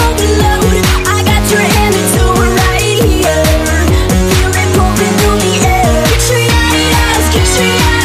overload. I got your hand so we're right here. Feel it pumping through the air. Get your eyes, get your eyes.